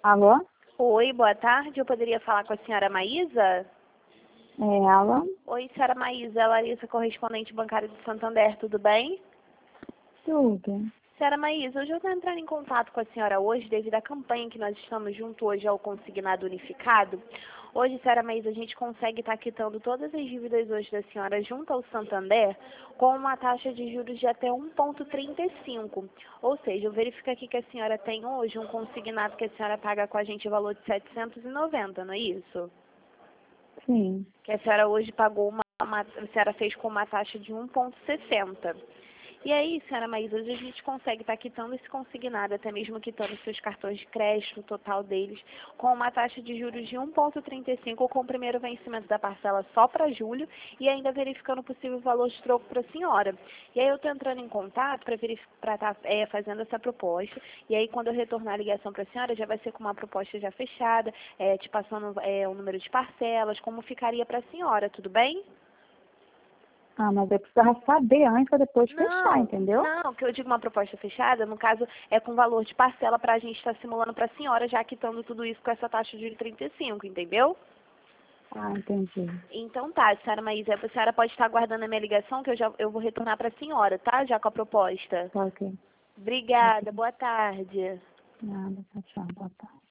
Alô? Oi, boa tarde. Eu poderia falar com a senhora Maísa? É ela? Oi, senhora Maísa, Larissa, correspondente bancária do Santander, tudo bem? Tudo. Senhora Maísa, hoje eu estou entrando em contato com a senhora hoje devido à campanha que nós estamos junto hoje ao Consignado Unificado. Hoje, senhora Maísa, a gente consegue estar quitando todas as dívidas hoje da senhora junto ao Santander com uma taxa de juros de até 1,35. Ou seja, eu verifico aqui que a senhora tem hoje um consignado que a senhora paga com a gente o valor de 790, não é isso? Sim. Que a senhora hoje pagou a senhora fez com uma taxa de 1,60. E aí, senhora Maísa, hoje a gente consegue estar quitando esse consignado, até mesmo quitando seus cartões de crédito, o total deles, com uma taxa de juros de 1,35 com o primeiro vencimento da parcela só para julho e ainda verificando o possível valor de troco para a senhora. E aí eu estou entrando em contato para estar fazendo essa proposta, e aí quando eu retornar a ligação para a senhora, já vai ser com uma proposta já fechada, te passando o número de parcelas, como ficaria para a senhora, tudo bem? Ah, mas eu precisava saber antes para depois fechar, Não, entendeu? não, que eu digo uma proposta fechada, no caso, é com valor de parcela para a gente estar simulando para a senhora, já quitando tudo isso com essa taxa de 35, entendeu? Ah, entendi. Então tá, senhora Maísa, a senhora pode estar aguardando a minha ligação, que eu vou retornar para a senhora, tá? Já com a proposta. Tá ok. Obrigada, boa tarde. Nada, tchau, tchau. Boa tarde.